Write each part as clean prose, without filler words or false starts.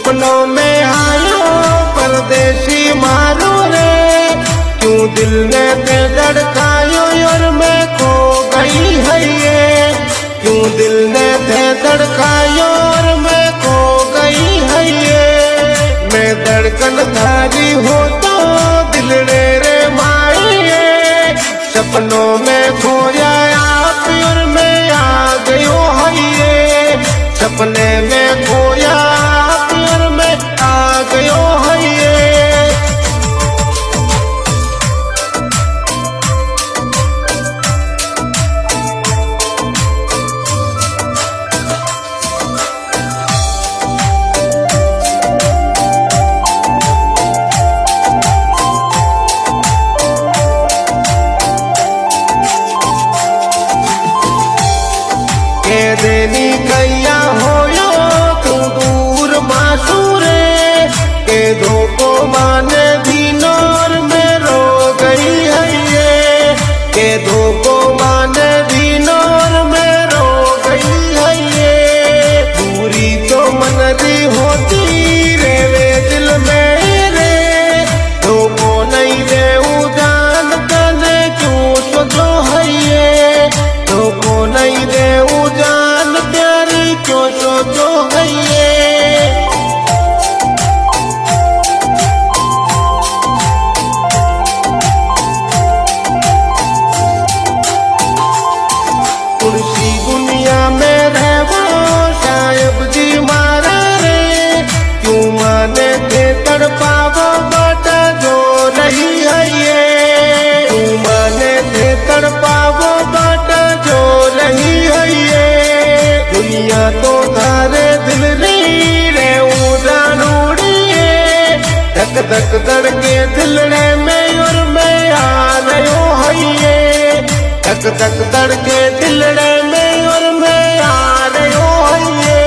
सपनों में आयो परदेसी मारो रे, क्यों दिल ने ते धड़कायो और मैं खो गई है ये, क्यों दिल ने ते धड़कायो और मैं खो गई है ये। मैं धड़कन धारी हो तो दिल रे माए, सपनों में खोया आप और मैं आ गयो है ये, सपने में खोया आप और मैं आ गयो है ये। के देनी कैया होयो तू दूर मासूरे, के धोको माने दीनोर में रो गई है ये, के धोको माने दीनोर में रो गई है ये। दूरी तो मनरी होती रे वे दिल में रे, धोको नहीं दे उजान कने क्यों सोचो है ये, धोको नहीं दे जान प्यारी क्यों सोचो है ये। कुर्सी दुनिया में रहवो साहेब जी मारा रे, क्यों माने के तड़पावो बाटा जो रही है ये, क्यों माने के तड़पावो बाटा जो रही है ये। दुनिया तो धारे दिल री रे उड़ान उड़िए, धक धक धड़के दिलड़े में और मैं आ रहो है ये, धक धक धड़के दिलड़े में और मैं आ रहो है ये।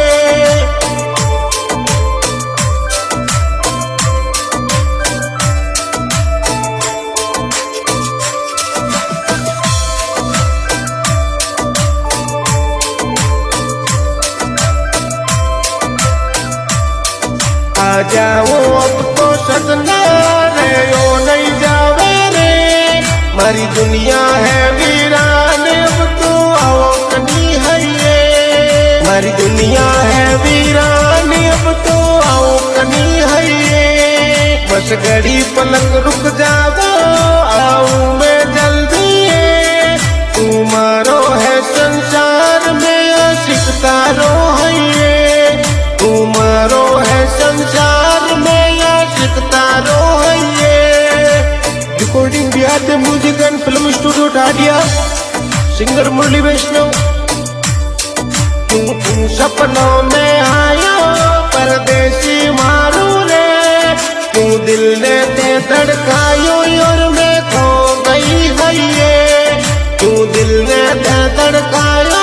आ जाओ अब तो सजना रे ओ नहीं जावे रे, मारी दुनिया है वीरान अब तो आओ कनी है ये, मारी दुनिया है वीरान अब तो आओ कनी है ये। बस घड़ी पलक रुक जाओ आओ मैं जल्दी है, तुम्हारो है संसार में आशिक तारो है ये, तुम्हारो है संसार में आशिक तारो है ये। रिकॉर्डिंग बिहार दे music and film studio Dhadia, singer Murli Vaishnav. क्यों तुम सपनों में आयो परदेसी मारू रे, क्यों दिल ने ते धड़कायो और मैं खो गई है ये, क्यों दिल ने ते धड़कायो